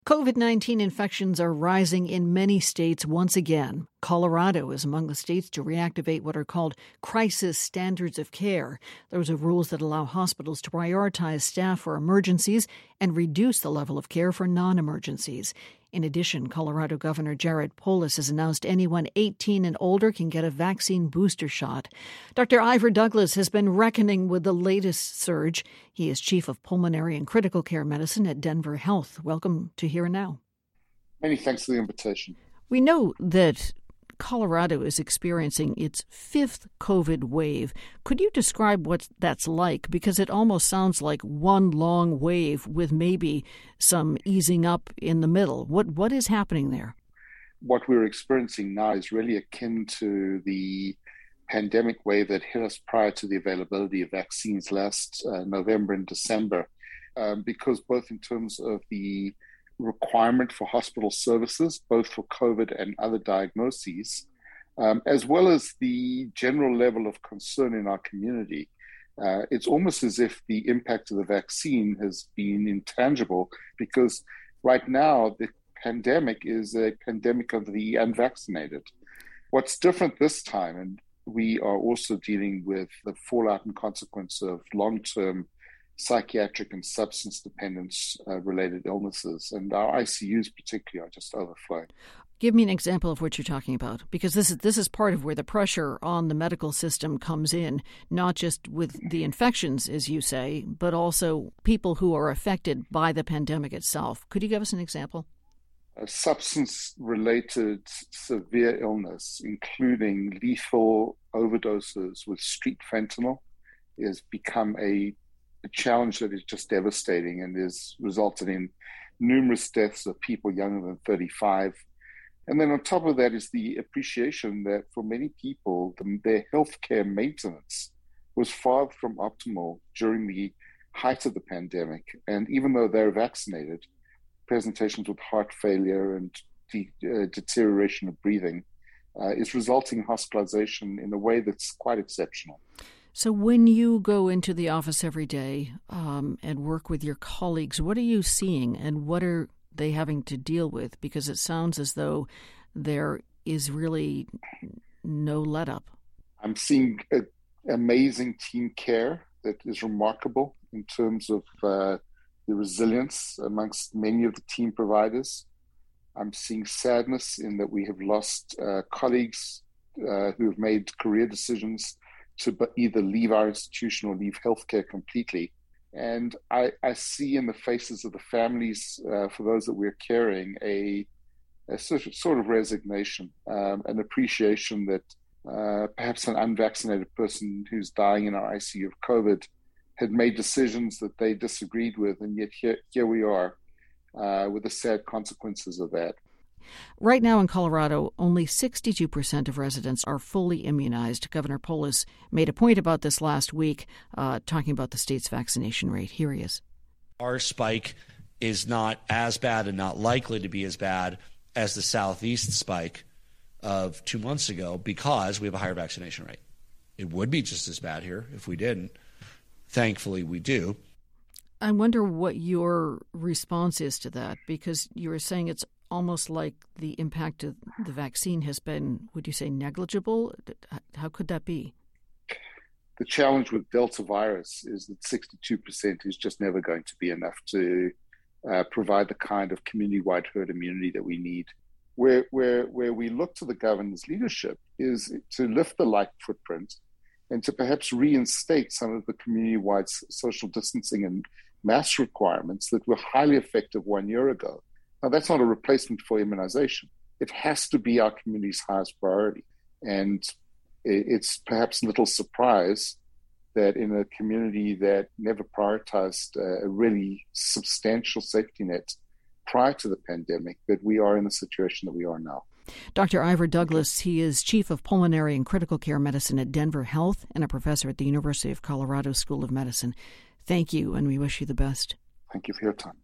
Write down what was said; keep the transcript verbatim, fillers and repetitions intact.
COVID nineteen infections are rising in many states once again. Colorado is among the states to reactivate what are called crisis standards of care. Those are rules that allow hospitals to prioritize staff for emergencies and reduce the level of care for non-emergencies. In addition, Colorado Governor Jared Polis has announced anyone eighteen and older can get a vaccine booster shot. Doctor Ivor Douglas has been reckoning with the latest surge. He is Chief of Pulmonary and Critical Care Medicine at Denver Health. Welcome to Here and Now. Many thanks for the invitation. We know that Colorado is experiencing its fifth COVID wave. Could you describe what that's like? Because it almost sounds like one long wave with maybe some easing up in the middle. What What is happening there? What we're experiencing now is really akin to the pandemic wave that hit us prior to the availability of vaccines last uh, November and December, um, because both in terms of the requirement for hospital services, both for COVID and other diagnoses, um, as well as the general level of concern in our community. Uh, it's almost as if the impact of the vaccine has been intangible, because right now the pandemic is a pandemic of the unvaccinated. What's different this time, and we are also dealing with the fallout and consequence of long-term psychiatric and substance dependence uh, related illnesses, and our I C Us particularly are just overflowing. Give me an example of what you're talking about, because this is this is part of where the pressure on the medical system comes in, not just with the infections, as you say, but also people who are affected by the pandemic itself. Could you give us an example? A substance-related severe illness, including lethal overdoses with street fentanyl, has become a a challenge that is just devastating and has resulted in numerous deaths of people younger than thirty-five. And then on top of that is the appreciation that for many people, the, their healthcare maintenance was far from optimal during the height of the pandemic. And even though they're vaccinated, presentations with heart failure and de- uh, deterioration of breathing uh, is resulting in hospitalization in a way that's quite exceptional. So when you go into the office every day um, and work with your colleagues, what are you seeing and what are they having to deal with? Because it sounds as though there is really no let up. I'm seeing a, amazing team care that is remarkable in terms of uh, the resilience amongst many of the team providers. I'm seeing sadness in that we have lost uh, colleagues uh, who have made career decisions to either leave our institution or leave healthcare completely. And I, I see in the faces of the families, uh, for those that we're caring, a, a sort, of, sort of resignation, um, an appreciation that uh, perhaps an unvaccinated person who's dying in our I C U of COVID had made decisions that they disagreed with, and yet here, here we are uh, with the sad consequences of that. Right now in Colorado, only sixty-two percent of residents are fully immunized. Governor Polis made a point about this last week, uh, talking about the state's vaccination rate. Here he is. Our spike is not as bad and not likely to be as bad as the Southeast spike of two months ago because we have a higher vaccination rate. It would be just as bad here if we didn't. Thankfully, we do. I wonder what your response is to that, because you were saying it's almost like the impact of the vaccine has been, would you say, negligible? How could that be? The challenge with Delta virus is that sixty-two percent is just never going to be enough to uh, provide the kind of community-wide herd immunity that we need. Where, where, where we look to the governor's leadership is to lift the light footprint and to perhaps reinstate some of the community-wide social distancing and mask requirements that were highly effective one year ago. Now, that's not a replacement for immunization. It has to be our community's highest priority. And it's perhaps a little surprise that in a community that never prioritized a really substantial safety net prior to the pandemic, that we are in the situation that we are now. Doctor Ivor Douglas, he is Chief of Pulmonary and Critical Care Medicine at Denver Health and a professor at the University of Colorado School of Medicine. Thank you, and we wish you the best. Thank you for your time.